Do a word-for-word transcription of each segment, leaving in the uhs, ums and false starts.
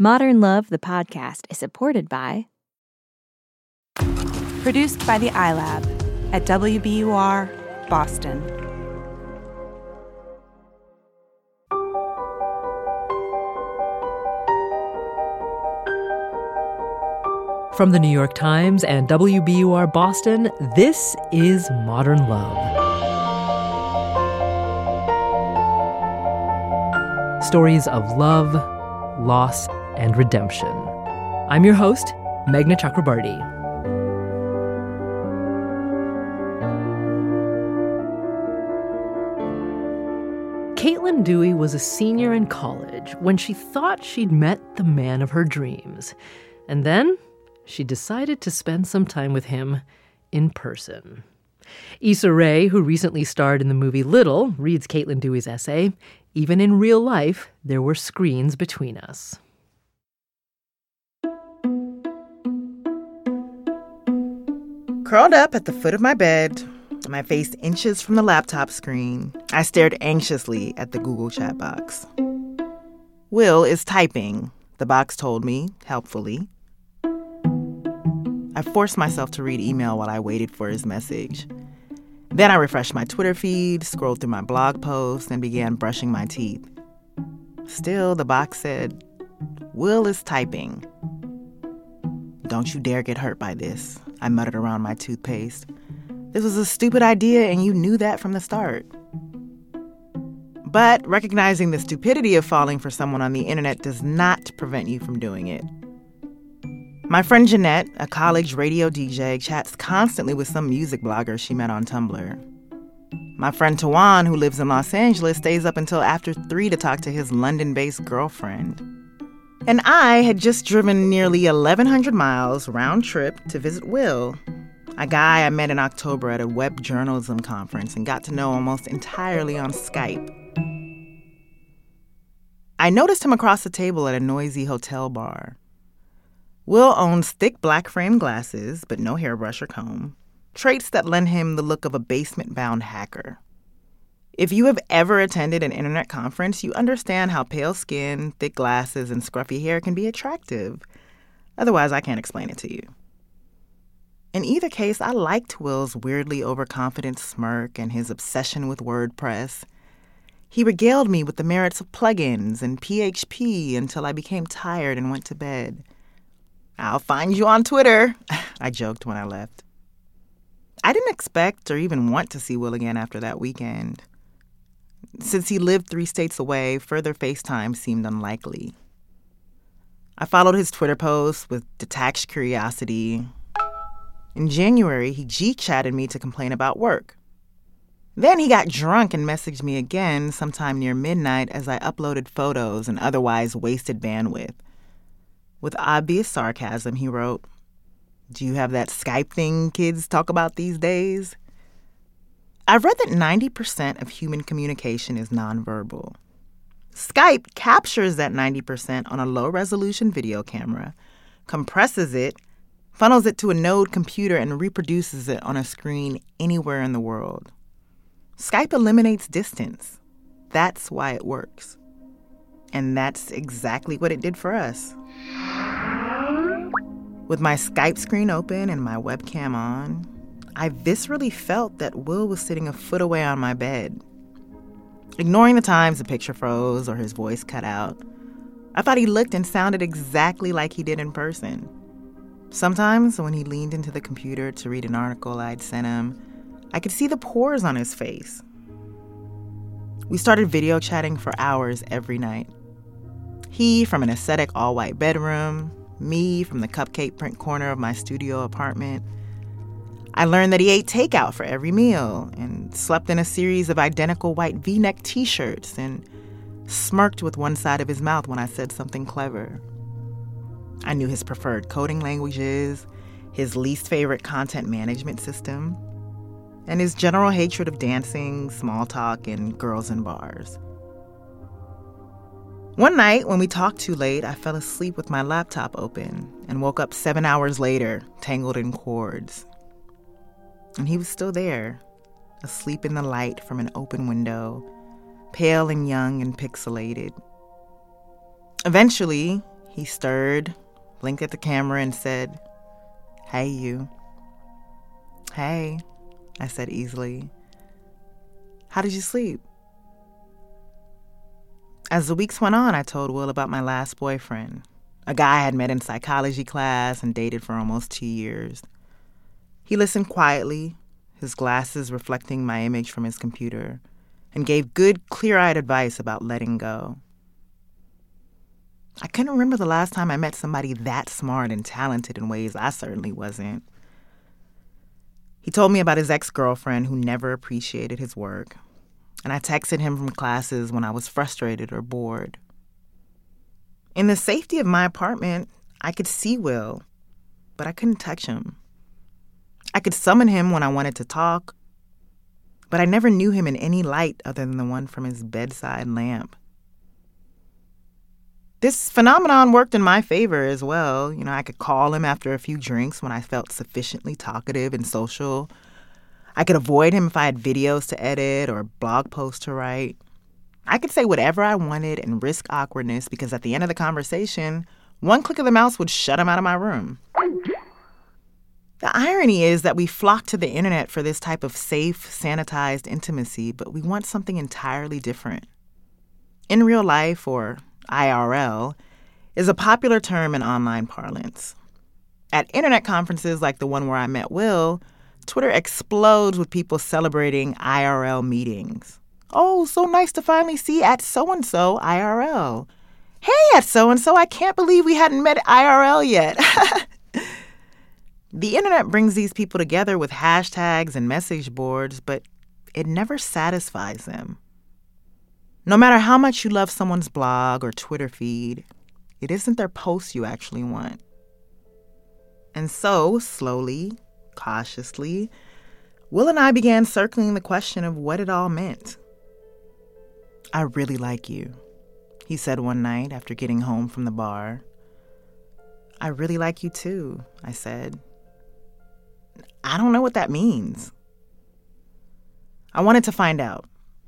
Modern Love, the podcast, is supported by... Produced by the iLab at W B U R, Boston. From the New York Times and W B U R Boston, this is Modern Love. Stories of love, loss, and redemption. I'm your host, Meghna Chakrabarti. Caitlin Dewey was a senior in college when she thought she'd met the man of her dreams. And then she decided to spend some time with him in person. Issa Rae, who recently starred in the movie Little, reads Caitlin Dewey's essay, "Even in real life, there were screens between us." Curled up at the foot of my bed, my face inches from the laptop screen, I stared anxiously at the Google chat box. Will is typing, the box told me, helpfully. I forced myself to read email while I waited for his message. Then I refreshed my Twitter feed, scrolled through my blog posts, and began brushing my teeth. Still, the box said, "Will is typing." "Don't you dare get hurt by this," I muttered around my toothpaste. "This was a stupid idea, and you knew that from the start." But recognizing the stupidity of falling for someone on the internet does not prevent you from doing it. My friend Jeanette, a college radio D J, chats constantly with some music blogger she met on Tumblr. My friend Tawan, who lives in Los Angeles, stays up until after three to talk to his London-based girlfriend. And I had just driven nearly eleven hundred miles round trip to visit Will, a guy I met in October at a web journalism conference and got to know almost entirely on Skype. I noticed him across the table at a noisy hotel bar. Will owns thick black frame glasses, but no hairbrush or comb, traits that lend him the look of a basement-bound hacker. If you have ever attended an internet conference, you understand how pale skin, thick glasses, and scruffy hair can be attractive. Otherwise, I can't explain it to you. In either case, I liked Will's weirdly overconfident smirk and his obsession with WordPress. He regaled me with the merits of plugins and P H P until I became tired and went to bed. "I'll find you on Twitter," I joked when I left. I didn't expect or even want to see Will again after that weekend. Since he lived three states away, further FaceTime seemed unlikely. I followed his Twitter posts with detached curiosity. In January, he G-chatted me to complain about work. Then he got drunk and messaged me again sometime near midnight as I uploaded photos and otherwise wasted bandwidth. With obvious sarcasm, he wrote, "Do you have that Skype thing kids talk about these days?" I've read that ninety percent of human communication is nonverbal. Skype captures that ninety percent on a low-resolution video camera, compresses it, funnels it to a node computer, and reproduces it on a screen anywhere in the world. Skype eliminates distance. That's why it works. And that's exactly what it did for us. With my Skype screen open and my webcam on, I viscerally felt that Will was sitting a foot away on my bed. Ignoring the times the picture froze or his voice cut out, I thought he looked and sounded exactly like he did in person. Sometimes, when he leaned into the computer to read an article I'd sent him, I could see the pores on his face. We started video chatting for hours every night. He from an aesthetic all-white bedroom, me from the cupcake print corner of my studio apartment. I learned that he ate takeout for every meal and slept in a series of identical white V-neck T-shirts and smirked with one side of his mouth when I said something clever. I knew his preferred coding languages, his least favorite content management system, and his general hatred of dancing, small talk, and girls in bars. One night, when we talked too late, I fell asleep with my laptop open and woke up seven hours later, tangled in cords. And he was still there, asleep in the light from an open window, pale and young and pixelated. Eventually, He stirred, blinked at the camera, and said, "Hey, you." "Hey," I said easily. "How did you sleep?" As the weeks went on, I told Will about my last boyfriend, a guy I had met in psychology class and dated for almost two years. He listened quietly, his glasses reflecting my image from his computer, and gave good, clear-eyed advice about letting go. I couldn't remember the last time I met somebody that smart and talented in ways I certainly wasn't. He told me about his ex-girlfriend who never appreciated his work, and I texted him from classes when I was frustrated or bored. In the safety of my apartment, I could see Will, but I couldn't touch him. I could summon him when I wanted to talk, but I never knew him in any light other than the one from his bedside lamp. This phenomenon worked in my favor as well. You know, I could call him after a few drinks when I felt sufficiently talkative and social. I could avoid him if I had videos to edit or blog posts to write. I could say whatever I wanted and risk awkwardness because at the end of the conversation, one click of the mouse would shut him out of my room. The irony is that we flock to the internet for this type of safe, sanitized intimacy, but we want something entirely different. In real life, or I R L, is a popular term in online parlance. At internet conferences like the one where I met Will, Twitter explodes with people celebrating I R L meetings. "Oh, so nice to finally see at so-and-so I R L. Hey, at so-and-so, I can't believe we hadn't met I R L yet." The internet brings these people together with hashtags and message boards, but it never satisfies them. No matter how much you love someone's blog or Twitter feed, it isn't their posts you actually want. And so, slowly, cautiously, Will and I began circling the question of what it all meant. "I really like you," he said one night after getting home from the bar. "I really like you too," I said. "I don't know what that means." I wanted to find out.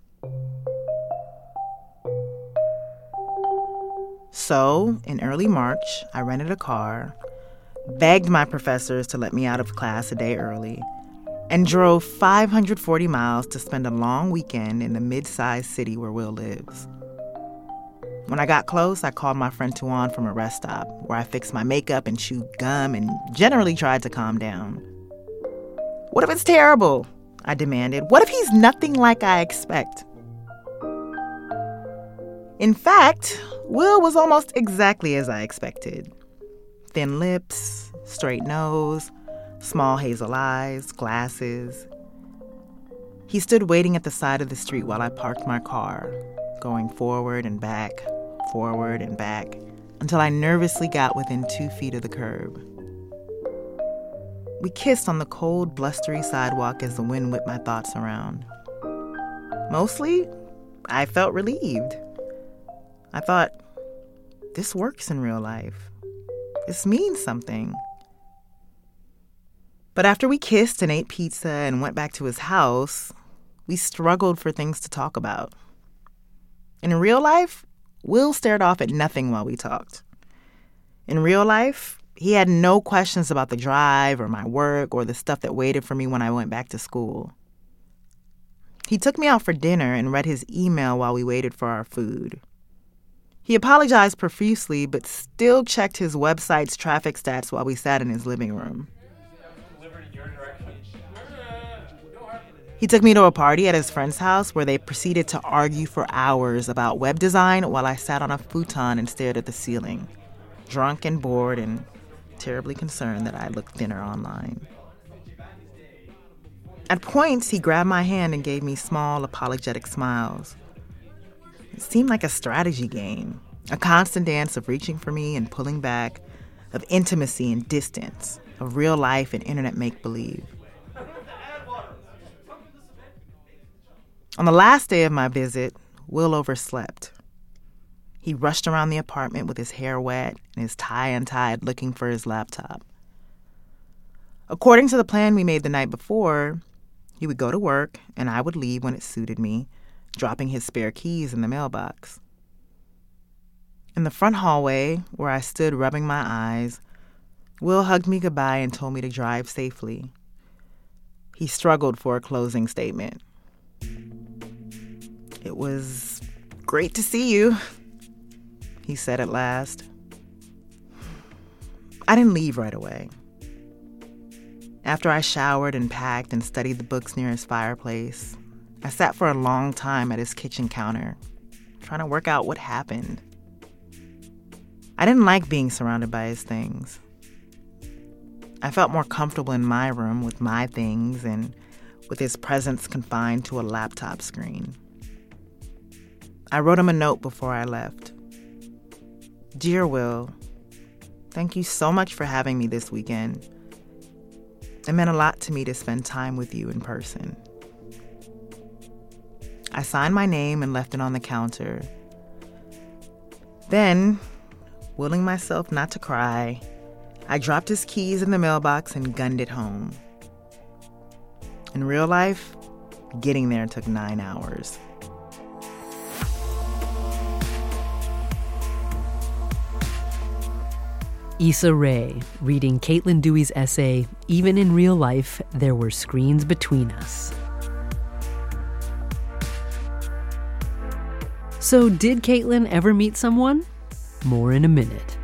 So, in early March, I rented a car, begged my professors to let me out of class a day early, and drove five hundred forty miles to spend a long weekend in the mid-sized city where Will lives. When I got close, I called my friend Tuan from a rest stop, where I fixed my makeup and chewed gum and generally tried to calm down. "What if it's terrible?" I demanded. "What if he's nothing like I expect?" In fact, Will was almost exactly as I expected. Thin lips, straight nose, small hazel eyes, glasses. He stood waiting at the side of the street while I parked my car, going forward and back, forward and back, until I nervously got within two feet of the curb. We kissed on the cold, blustery sidewalk as the wind whipped my thoughts around. Mostly, I felt relieved. I thought, this works in real life. This means something. But after we kissed and ate pizza and went back to his house, we struggled for things to talk about. In real life, Will stared off at nothing while we talked. In real life, he had no questions about the drive or my work or the stuff that waited for me when I went back to school. He took me out for dinner and read his email while we waited for our food. He apologized profusely, but still checked his website's traffic stats while we sat in his living room. He took me to a party at his friend's house where they proceeded to argue for hours about web design while I sat on a futon and stared at the ceiling, drunk and bored and terribly concerned that I looked thinner online. At points, he grabbed my hand and gave me small, apologetic smiles. It seemed like a strategy game, a constant dance of reaching for me and pulling back, of intimacy and distance, of real life and internet make-believe. On the last day of my visit, Will overslept. He rushed around the apartment with his hair wet and his tie untied looking for his laptop. According to the plan we made the night before, he would go to work and I would leave when it suited me, dropping his spare keys in the mailbox. In the front hallway, where I stood rubbing my eyes, Will hugged me goodbye and told me to drive safely. He struggled for a closing statement. "It was great to see you," he said at last. I didn't leave right away. After I showered and packed and studied the books near his fireplace, I sat for a long time at his kitchen counter, trying to work out what happened. I didn't like being surrounded by his things. I felt more comfortable in my room with my things and with his presence confined to a laptop screen. I wrote him a note before I left. "Dear Will, thank you so much for having me this weekend. It meant a lot to me to spend time with you in person." I signed my name and left it on the counter. Then, willing myself not to cry, I dropped his keys in the mailbox and gunned it home. In real life, getting there took nine hours. Issa Rae, reading Caitlin Dewey's essay, "Even in Real Life, There Were Screens Between Us." So did Caitlin ever meet someone? More in a minute.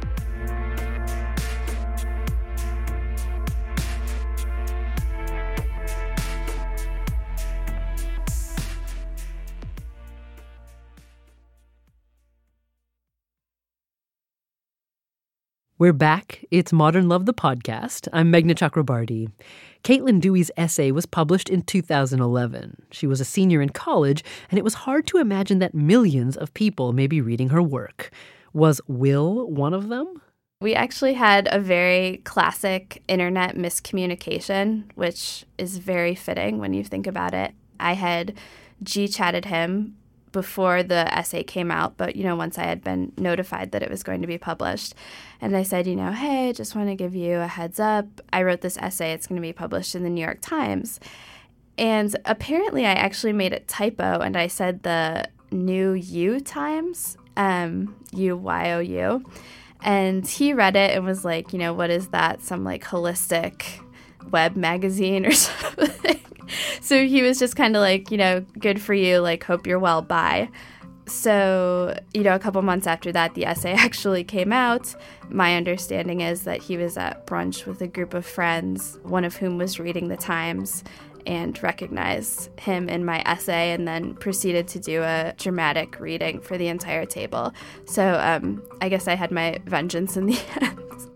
We're back. It's Modern Love, the podcast. I'm Meghna Chakrabarti. Caitlin Dewey's essay was published in two thousand eleven. She was a senior in college, and it was hard to imagine that millions of people may be reading her work. Was Will one of them? We actually had a very classic internet miscommunication, which is very fitting when you think about it. I had G-chatted him before the essay came out, but, you know, once I had been notified that it was going to be published. And I said, you know, hey, just want to give you a heads up. I wrote this essay. It's going to be published in the New York Times. And apparently I actually made a typo, and I said the New You Times, um, U Y O U. And he read it and was like, you know, what is that? Some, like, holistic web magazine or something. So he was just kind of like, you know, good for you, like, hope you're well, bye. So, you know, a couple months after that, the essay actually came out. My understanding is that he was at brunch with a group of friends, one of whom was reading the Times, and recognized him in my essay, and then proceeded to do a dramatic reading for the entire table. So um, I guess I had my vengeance in the end.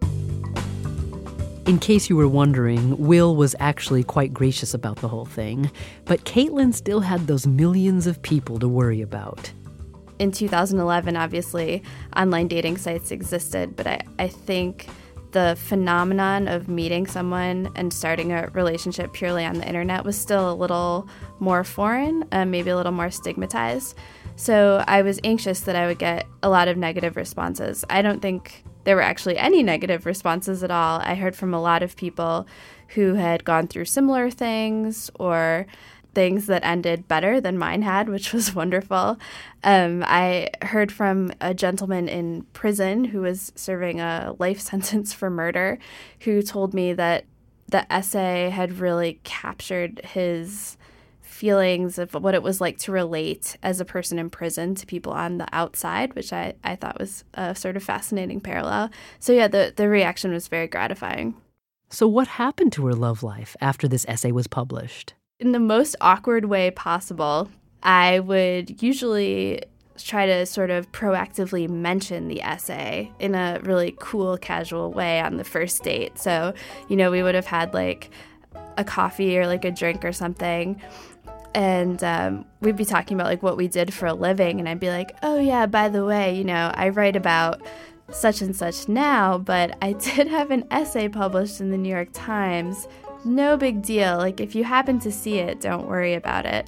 In case you were wondering, Will was actually quite gracious about the whole thing, but Caitlin still had those millions of people to worry about. In two thousand eleven, obviously, online dating sites existed, but I, I think the phenomenon of meeting someone and starting a relationship purely on the internet was still a little more foreign, uh, maybe a little more stigmatized. So I was anxious that I would get a lot of negative responses. I don't think there were actually any negative responses at all. I heard from a lot of people who had gone through similar things or things that ended better than mine had, which was wonderful. Um, I heard from a gentleman in prison who was serving a life sentence for murder, who told me that the essay had really captured his feelings of what it was like to relate as a person in prison to people on the outside, which I, I thought was a sort of fascinating parallel. So yeah, the, the reaction was very gratifying. So what happened to her love life after this essay was published? In the most awkward way possible, I would usually try to sort of proactively mention the essay in a really cool, casual way on the first date. So, you know, we would have had like a coffee or like a drink or something, and um, we'd be talking about like what we did for a living, and I'd be like, oh yeah, by the way, you know, I write about such and such now, but I did have an essay published in the New York Times. No big deal. Like, if you happen to see it, don't worry about it.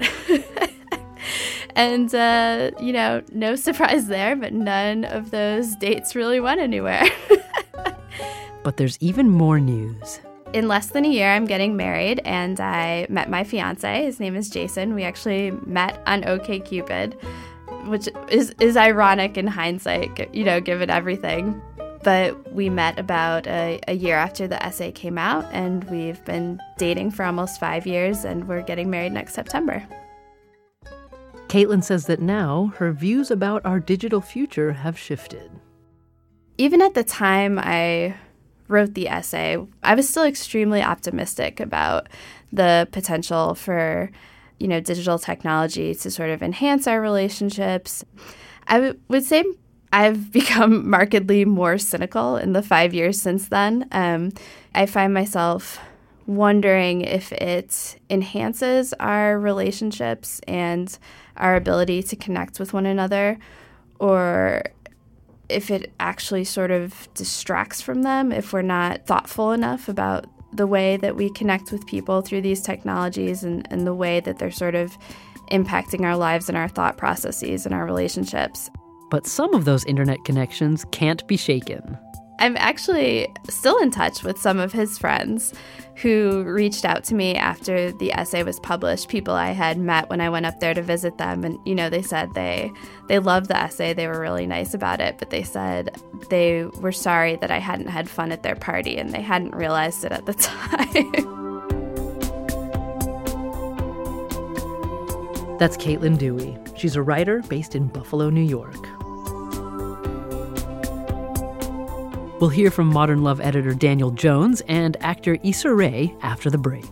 And, uh, you know, no surprise there, but none of those dates really went anywhere. But there's even more news. In less than a year, I'm getting married, and I met my fiancé. His name is Jason. We actually met on OkCupid. which is, is ironic in hindsight, you know, given everything. But we met about a, a year after the essay came out, and we've been dating for almost five years, and we're getting married next September. Caitlin says that now her views about our digital future have shifted. Even at the time I wrote the essay, I was still extremely optimistic about the potential for, you know, digital technology to sort of enhance our relationships. I w- would say I've become markedly more cynical in the five years since then. Um, I find myself wondering if it enhances our relationships and our ability to connect with one another, or if it actually sort of distracts from them if we're not thoughtful enough about the way that we connect with people through these technologies and, and the way that they're sort of impacting our lives and our thought processes and our relationships. But some of those internet connections can't be shaken. I'm actually still in touch with some of his friends who reached out to me after the essay was published, people I had met when I went up there to visit them. And, you know, they said they they loved the essay. They were really nice about it. But they said they were sorry that I hadn't had fun at their party, and they hadn't realized it at the time. That's Caitlin Dewey. She's a writer based in Buffalo, New York. We'll hear from Modern Love editor Daniel Jones and actor Issa Rae after the break.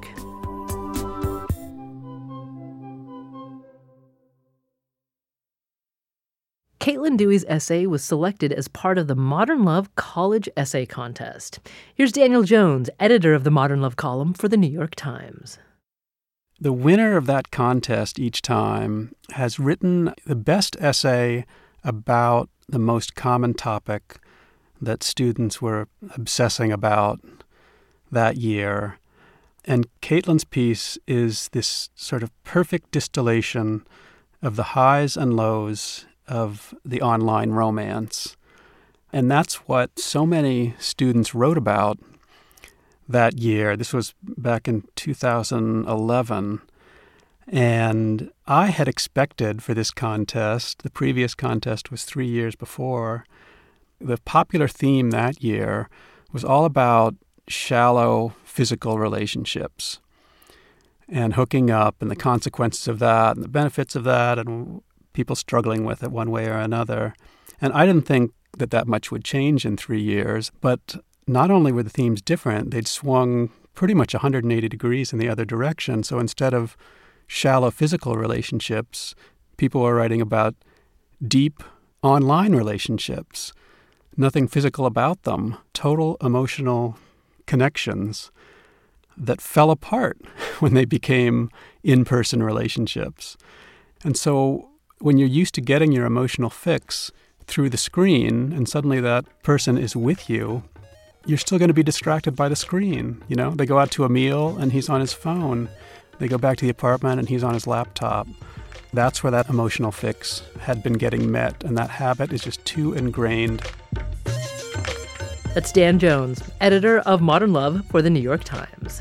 Caitlin Dewey's essay was selected as part of the Modern Love College Essay Contest. Here's Daniel Jones, editor of the Modern Love column for the New York Times. The winner of that contest each time has written the best essay about the most common topic that students were obsessing about that year. And Caitlin's piece is this sort of perfect distillation of the highs and lows of the online romance. And that's what so many students wrote about that year. This was back in two thousand eleven. And I had expected for this contest, the previous contest was three years before, the popular theme that year was all about shallow physical relationships and hooking up and the consequences of that and the benefits of that and people struggling with it one way or another. And I didn't think that that much would change in three years. But not only were the themes different, they'd swung pretty much one hundred eighty degrees in the other direction. So instead of shallow physical relationships, people were writing about deep online relationships. Nothing physical about them, total emotional connections that fell apart when they became in-person relationships. And so when you're used to getting your emotional fix through the screen and suddenly that person is with you, you're still going to be distracted by the screen. You know, they go out to a meal and he's on his phone. They go back to the apartment and he's on his laptop. That's where that emotional fix had been getting met, and that habit is just too ingrained. That's Dan Jones, editor of Modern Love for the New York Times.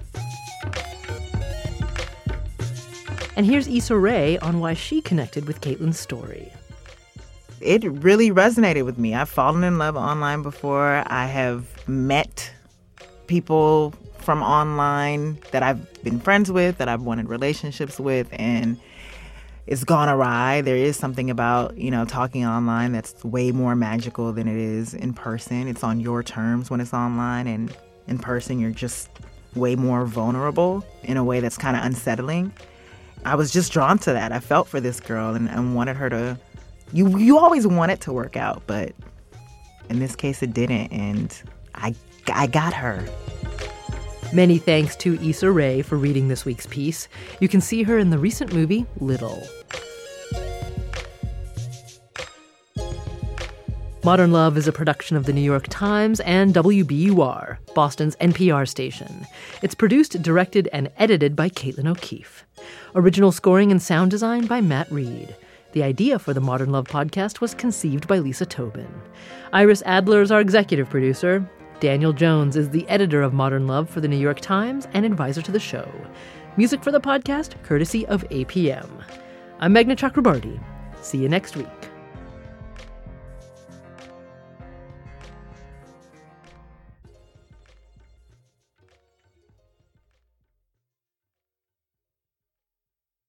And here's Issa Rae on why she connected with Caitlin's story. It really resonated with me. I've fallen in love online before. I have met people from online that I've been friends with, that I've wanted relationships with, and it's gone awry. There is something about, you know, talking online that's way more magical than it is in person. It's on your terms when it's online, and in person you're just way more vulnerable in a way that's kind of unsettling. I was just drawn to that. I felt for this girl and, and wanted her to, you you always want it to work out, but in this case it didn't, and I, I got her. Many thanks to Issa Rae for reading this week's piece. You can see her in the recent movie, Little. Modern Love is a production of the New York Times and W B U R, Boston's N P R station. It's produced, directed, and edited by Caitlin O'Keefe. Original scoring and sound design by Matt Reed. The idea for the Modern Love podcast was conceived by Lisa Tobin. Iris Adler is our executive producer. Daniel Jones is the editor of Modern Love for the New York Times and advisor to the show. Music for the podcast, courtesy of A P M. I'm Meghna Chakrabarti. See you next week.